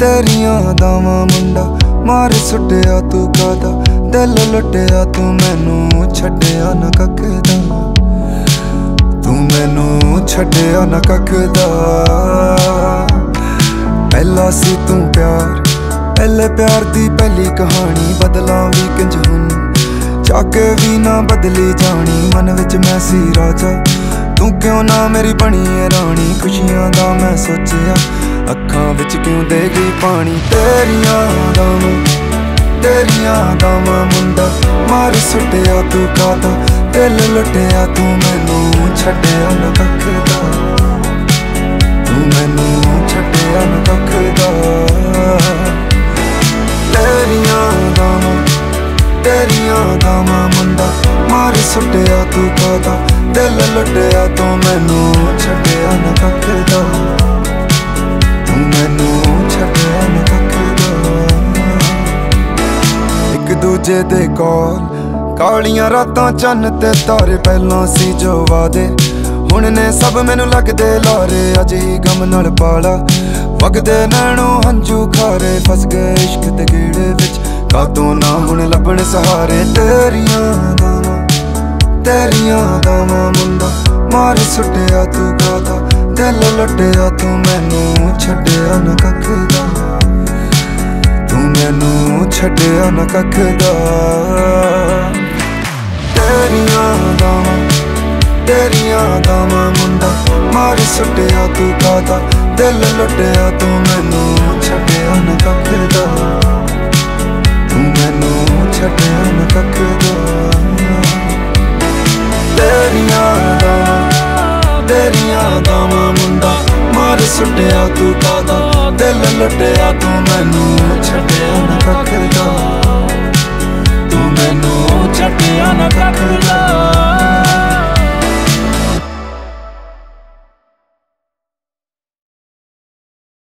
तेरियां दावां मुंडा मार सुटिया तू कादा दिल लुटिया तू मैनू छड्डिया ना कख दा तू मैनू छड्डिया ना कख दा पहला सी तू प्यार पहले प्यार दी पहली कहानी बदला भी किंज हुन चाके भी ना बदली जानी मन विच मैं सी राजा तू क्यों ना मेरी बनी है रानी खुशियां दा मैं सोचिया अखां विच क्यों दे गई पानी तेरियां दावां मुंडा मार सुटिया तू कादा दिल लुटिया तू मैनू छड्डिया ना कख दा तू मैनू छड्डिया ना कख दा तेरियां दावां मुंडा मार सुटिया तू कादा दिल लुटिया तू मैनू छड्डिया ना कख दा तू मैनू छड्डिया ना कख दा एक दूजे दे कोल कालियां रातां चन्न ते तारे पहलां सी जो वादे हुण ने सब मैनू लगदे लारे अज ही गम नाल पाला वगदे नैणों हंझू खारे फस गए इश्क दे गेड़े विच कातों ना हुण लभण सहारे तेरियां दावां मुंडा मार सुटिया तू कादा दिल लुटिया तू मैनू छड्डिया ना कख दा तू मैनू छड्डिया ना कख दा तेरियां दावां मुंडा मार सुटिया तू कादा दिल लुटिया तू मैनू छड्डिया ना कख दा तू मैनू छड्डिया ना कख दा तेरियां दावां मुंडा मार सुटिया तू कादा दिल लुटिया तू मैनू छड्डिया ना कख दा तू मैनू छड्डिया ना कख दा।